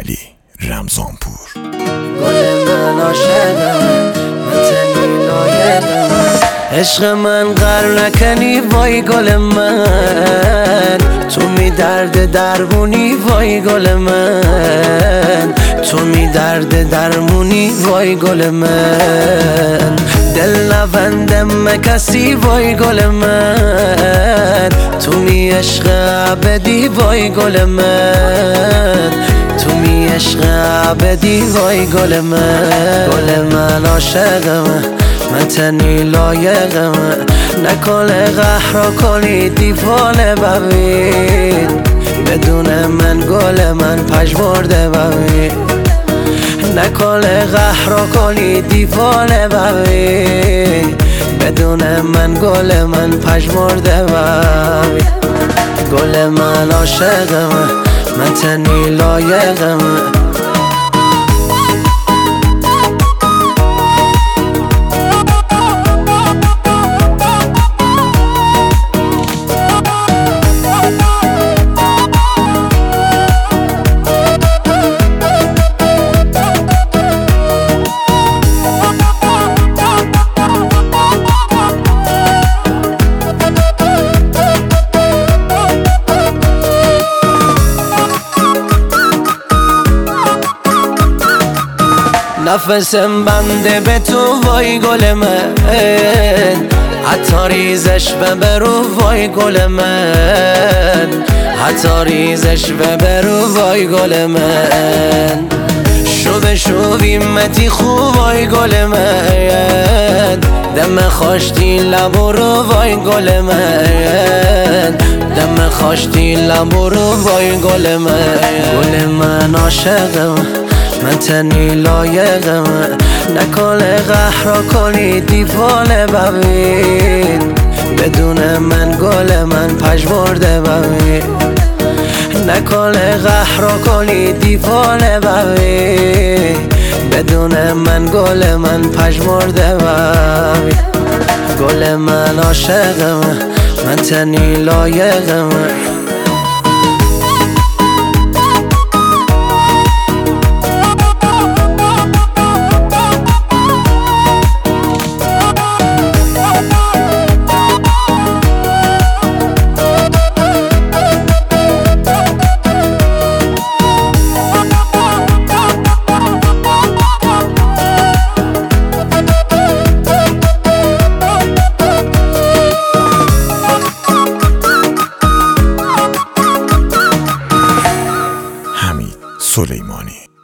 علی رمضانپور. گل من عاشقم، مثل لایقم، عشق من غر نکنی وای گل من، تو می درد درمونی وای گل من، تو می درد درمونی وای گل من، دل نبندم کسی وای گل من، تو می عشق ابدی وای گل من، تو می عشق ابدی وای گل من. گل من عاشقم، من تنی لایقم، نکن قهر کنی دیوانه ببین، بدون من گل من پژمرده ببین، نکن قهر کنی دیوانه ببین، بدون من گل من پژمرده ببین. گل من عاشقم، من تنی لایقم، نفسم بنده به تو وای گل من، حتی ریزش ببرو وای گل من، حتی ریزش ببرو وای گل من، شو متی خوب وای گل من، دم خوشتی لبرو وای گل من، دم خوشتی لبرو وای گل من. گل من عاشقم، من تنی لایقم، نکن قهر کنی دیوانه ببین، بدون من گل من پژمرده ببین، نکن قهر کنی دیوانه ببین، بدون من گل من پژمرده ببین. گل من عاشقم، من تنی لایقم، سلیمانی.